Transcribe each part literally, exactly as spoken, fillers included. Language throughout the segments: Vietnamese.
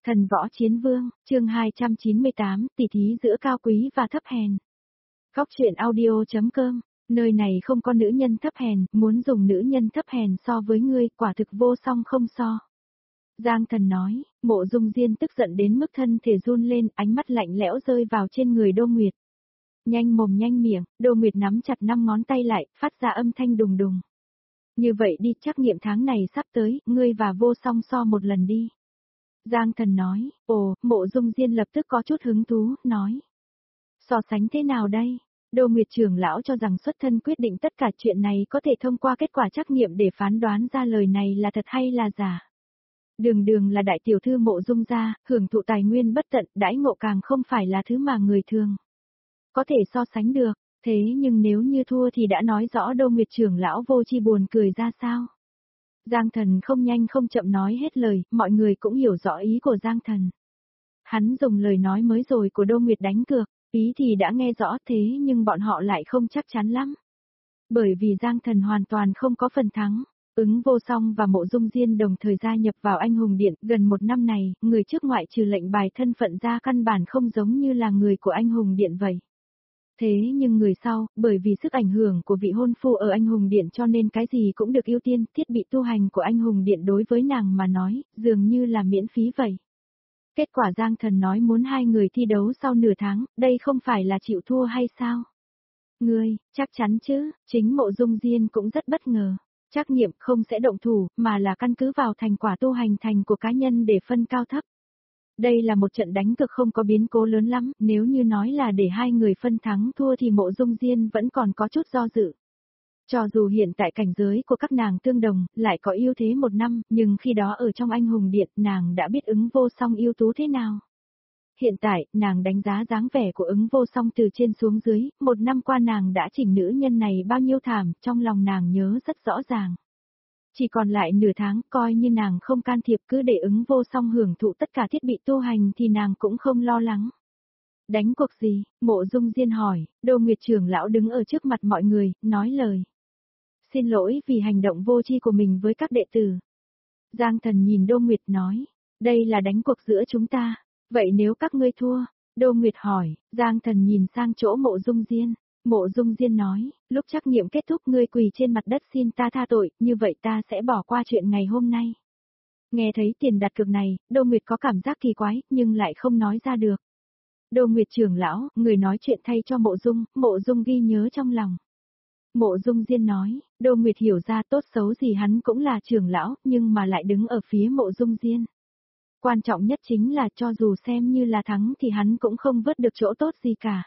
Thần võ chiến vương, chương hai trăm chín mươi tám, tỷ thí giữa cao quý và thấp hèn. Góc truyện audio chấm com, nơi này không có nữ nhân thấp hèn, muốn dùng nữ nhân thấp hèn so với ngươi, quả thực vô song không so. Giang Thần nói, Mộ Dung Diên tức giận đến mức thân thể run lên, ánh mắt lạnh lẽo rơi vào trên người Đô Nguyệt. Nhanh mồm nhanh miệng, Đô Nguyệt nắm chặt năm ngón tay lại, phát ra âm thanh đùng đùng. Như vậy đi, trắc nghiệm tháng này sắp tới, ngươi và vô song so một lần đi. Giang Thần nói, ồ, Mộ Dung Diên lập tức có chút hứng thú, nói. So sánh thế nào đây? Đô Nguyệt trưởng lão cho rằng xuất thân quyết định tất cả chuyện này có thể thông qua kết quả trắc nghiệm để phán đoán ra lời này là thật hay là giả. Đường đường là đại tiểu thư Mộ Dung gia, hưởng thụ tài nguyên bất tận, đãi ngộ càng không phải là thứ mà người thường có thể so sánh được, thế nhưng nếu như thua thì đã nói rõ Đô Nguyệt trưởng lão vô chi buồn cười ra sao. Giang Thần không nhanh không chậm nói hết lời, mọi người cũng hiểu rõ ý của Giang Thần. Hắn dùng lời nói mới rồi của Đô Nguyệt đánh cược, ý thì đã nghe rõ thế nhưng bọn họ lại không chắc chắn lắm. Bởi vì Giang Thần hoàn toàn không có phần thắng, Ứng Vô Song và Mộ Dung Diên đồng thời gia nhập vào Anh Hùng Điện, gần một năm này, người trước ngoại trừ lệnh bài thân phận ra căn bản không giống như là người của Anh Hùng Điện vậy. Thế nhưng người sau, bởi vì sức ảnh hưởng của vị hôn phu ở Anh Hùng Điện cho nên cái gì cũng được ưu tiên, thiết bị tu hành của Anh Hùng Điện đối với nàng mà nói, dường như là miễn phí vậy. Kết quả Giang Thần nói muốn hai người thi đấu sau nửa tháng, đây không phải là chịu thua hay sao? Ngươi, chắc chắn chứ, chính Mộ Dung Diên cũng rất bất ngờ. Trắc nghiệm không sẽ động thủ, mà là căn cứ vào thành quả tu hành thành của cá nhân để phân cao thấp. Đây là một trận đánh cực không có biến cố lớn lắm, nếu như nói là để hai người phân thắng thua thì Mộ Dung Diên vẫn còn có chút do dự. Cho dù hiện tại cảnh giới của các nàng tương đồng, lại có ưu thế một năm, nhưng khi đó ở trong Anh Hùng Điện nàng đã biết Ứng Vô Song ưu tú thế nào. Hiện tại, nàng đánh giá dáng vẻ của Ứng Vô Song từ trên xuống dưới, một năm qua nàng đã chỉnh nữ nhân này bao nhiêu thảm, trong lòng nàng nhớ rất rõ ràng. Chỉ còn lại nửa tháng, coi như nàng không can thiệp cứ để Ứng Vô Song hưởng thụ tất cả thiết bị tu hành thì nàng cũng không lo lắng. Đánh cuộc gì? Mộ Dung Diên hỏi, Đô Nguyệt trưởng lão đứng ở trước mặt mọi người, nói lời. Xin lỗi vì hành động vô tri của mình với các đệ tử. Giang Thần nhìn Đô Nguyệt nói, đây là đánh cuộc giữa chúng ta, vậy nếu các ngươi thua? Đô Nguyệt hỏi, Giang Thần nhìn sang chỗ Mộ Dung Diên. Mộ Dung Diên nói, lúc trắc nghiệm kết thúc ngươi quỳ trên mặt đất xin ta tha tội, như vậy ta sẽ bỏ qua chuyện ngày hôm nay. Nghe thấy tiền đặt cược này, Đô Nguyệt có cảm giác kỳ quái, nhưng lại không nói ra được. Đô Nguyệt trưởng lão, người nói chuyện thay cho Mộ Dung, Mộ Dung ghi nhớ trong lòng. Mộ Dung Diên nói, Đô Nguyệt hiểu ra tốt xấu gì hắn cũng là trưởng lão, nhưng mà lại đứng ở phía Mộ Dung Diên. Quan trọng nhất chính là cho dù xem như là thắng thì hắn cũng không vớt được chỗ tốt gì cả.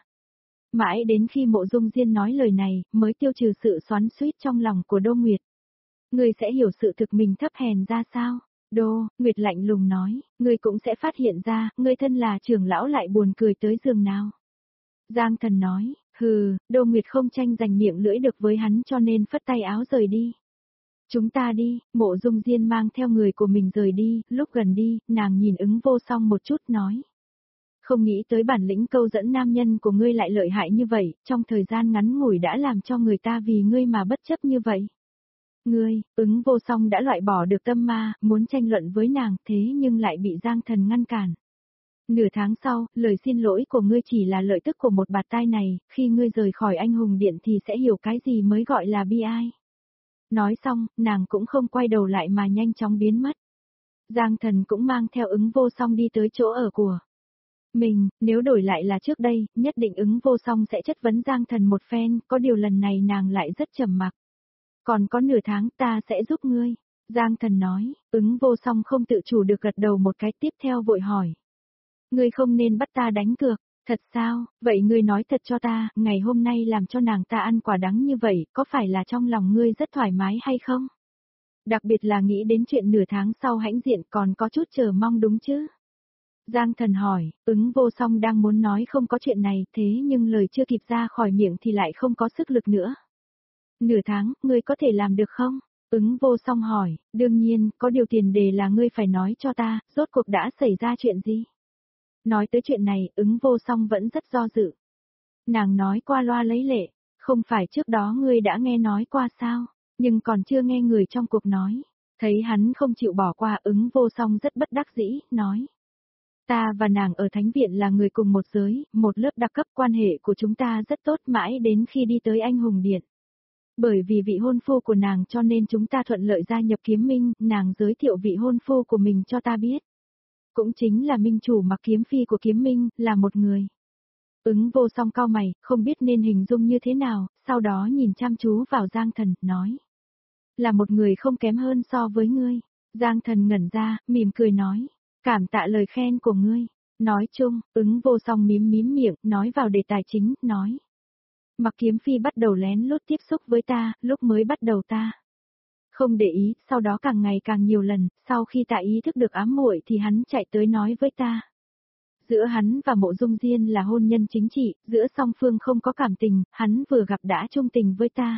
Mãi đến khi Mộ Dung Diên nói lời này, mới tiêu trừ sự xoắn xuýt trong lòng của Đô Nguyệt. Ngươi sẽ hiểu sự thực mình thấp hèn ra sao? Đô, Nguyệt lạnh lùng nói, ngươi cũng sẽ phát hiện ra, ngươi thân là trưởng lão lại buồn cười tới giường nào. Giang Thần nói, hừ, Đô Nguyệt không tranh giành miệng lưỡi được với hắn cho nên phất tay áo rời đi. Chúng ta đi, Mộ Dung Diên mang theo người của mình rời đi, lúc gần đi, nàng nhìn Ứng Vô Song một chút nói. Không nghĩ tới bản lĩnh câu dẫn nam nhân của ngươi lại lợi hại như vậy, trong thời gian ngắn ngủi đã làm cho người ta vì ngươi mà bất chấp như vậy. Ngươi, Ứng Vô Song đã loại bỏ được tâm ma, muốn tranh luận với nàng thế nhưng lại bị Giang Thần ngăn cản. Nửa tháng sau, lời xin lỗi của ngươi chỉ là lợi tức của một bạt tai này, khi ngươi rời khỏi Anh Hùng Điện thì sẽ hiểu cái gì mới gọi là bi ai. Nói xong, nàng cũng không quay đầu lại mà nhanh chóng biến mất. Giang Thần cũng mang theo Ứng Vô Song đi tới chỗ ở của mình, nếu đổi lại là trước đây, nhất định Ứng Vô Song sẽ chất vấn Giang Thần một phen, có điều lần này nàng lại rất trầm mặc. Còn có nửa tháng ta sẽ giúp ngươi. Giang Thần nói, Ứng Vô Song không tự chủ được gật đầu một cái tiếp theo vội hỏi. Ngươi không nên bắt ta đánh cược, thật sao, vậy ngươi nói thật cho ta, ngày hôm nay làm cho nàng ta ăn quả đắng như vậy, có phải là trong lòng ngươi rất thoải mái hay không? Đặc biệt là nghĩ đến chuyện nửa tháng sau hãnh diện còn có chút chờ mong đúng chứ? Giang Thần hỏi, Ứng Vô Song đang muốn nói không có chuyện này, thế nhưng lời chưa kịp ra khỏi miệng thì lại không có sức lực nữa. Nửa tháng, ngươi có thể làm được không? Ứng Vô Song hỏi, đương nhiên, có điều tiền đề là ngươi phải nói cho ta, rốt cuộc đã xảy ra chuyện gì? Nói tới chuyện này, Ứng Vô Song vẫn rất do dự. Nàng nói qua loa lấy lệ, không phải trước đó ngươi đã nghe nói qua sao, nhưng còn chưa nghe người trong cuộc nói. Thấy hắn không chịu bỏ qua, Ứng Vô Song rất bất đắc dĩ, nói. Ta và nàng ở thánh viện là người cùng một giới, một lớp đặc cấp, quan hệ của chúng ta rất tốt mãi đến khi đi tới anh hùng điện. Bởi vì vị hôn phu của nàng cho nên chúng ta thuận lợi gia nhập kiếm minh, nàng giới thiệu vị hôn phu của mình cho ta biết. Cũng chính là minh chủ mặc kiếm phi của kiếm minh, là một người. Ứng vô song cau mày, không biết nên hình dung như thế nào, sau đó nhìn chăm chú vào Giang Thần, nói. Là một người không kém hơn so với ngươi. Giang Thần ngẩn ra, mỉm cười nói. Cảm tạ lời khen của ngươi. Nói chung, ứng vô song mím mím miệng, nói vào đề tài chính, nói. Mặc kiếm phi bắt đầu lén lút tiếp xúc với ta, lúc mới bắt đầu ta. Không để ý, sau đó càng ngày càng nhiều lần, sau khi ta ý thức được ám muội thì hắn chạy tới nói với ta. Giữa hắn và Mộ Dung Diên là hôn nhân chính trị, giữa song phương không có cảm tình, hắn vừa gặp đã trung tình với ta.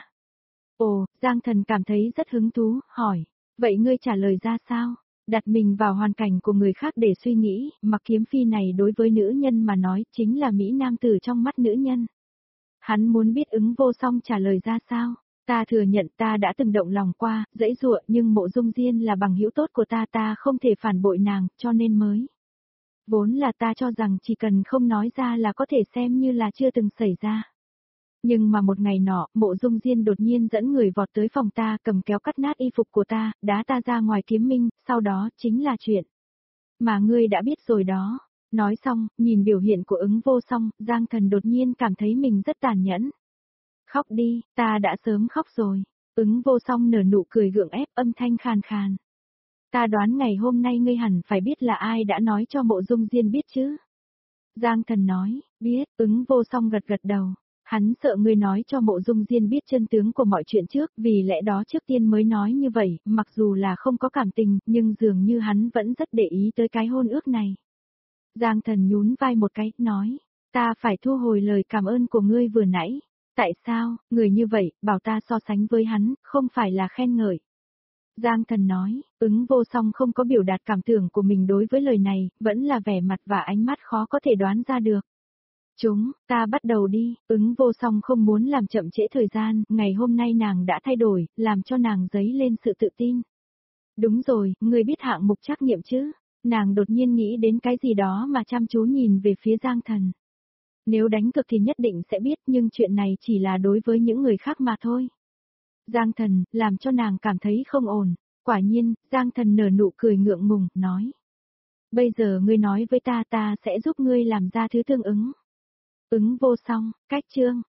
Ồ, Giang Thần cảm thấy rất hứng thú, hỏi, vậy ngươi trả lời ra sao? Đặt mình vào hoàn cảnh của người khác để suy nghĩ, Mặc kiếm phi này đối với nữ nhân mà nói chính là Mỹ Nam tử trong mắt nữ nhân. Hắn muốn biết ứng vô song trả lời ra sao? Ta thừa nhận ta đã từng động lòng qua, dãy dụa nhưng Mộ Dung Diên là bằng hữu tốt của ta, ta không thể phản bội nàng, cho nên mới. Vốn là ta cho rằng chỉ cần không nói ra là có thể xem như là chưa từng xảy ra. Nhưng mà một ngày nọ, Mộ Dung Diên đột nhiên dẫn người vọt tới phòng ta, cầm kéo cắt nát y phục của ta, đá ta ra ngoài kiếm minh, sau đó chính là chuyện. Mà ngươi đã biết rồi đó. Nói xong, nhìn biểu hiện của ứng vô song, Giang Thần đột nhiên cảm thấy mình rất tàn nhẫn. Khóc đi, ta đã sớm khóc rồi. Ứng vô song nở nụ cười gượng ép, âm thanh khàn khàn. Ta đoán ngày hôm nay ngươi hẳn phải biết là ai đã nói cho Mộ Dung Diên biết chứ. Giang Thần nói, biết, ứng vô song gật gật đầu. Hắn sợ ngươi nói cho Mộ Dung Diên biết chân tướng của mọi chuyện trước, vì lẽ đó trước tiên mới nói như vậy, mặc dù là không có cảm tình, nhưng dường như hắn vẫn rất để ý tới cái hôn ước này. Giang Thần nhún vai một cái, nói, ta phải thu hồi lời cảm ơn của ngươi vừa nãy. Tại sao, người như vậy, bảo ta so sánh với hắn, không phải là khen ngợi. Giang Thần nói, ứng vô song không có biểu đạt cảm tưởng của mình đối với lời này, vẫn là vẻ mặt và ánh mắt khó có thể đoán ra được. Chúng, ta bắt đầu đi, ứng vô song không muốn làm chậm trễ thời gian, ngày hôm nay nàng đã thay đổi, làm cho nàng dấy lên sự tự tin. Đúng rồi, ngươi biết hạng mục trắc nghiệm chứ? Nàng đột nhiên nghĩ đến cái gì đó mà chăm chú nhìn về phía Giang Thần. Nếu đánh cực thì nhất định sẽ biết, nhưng chuyện này chỉ là đối với những người khác mà thôi. Giang Thần, làm cho nàng cảm thấy không ổn. Quả nhiên, Giang Thần nở nụ cười ngượng ngùng, nói. Bây giờ ngươi nói với ta, ta sẽ giúp ngươi làm ra thứ tương ứng. Ứng vô song, cách chương.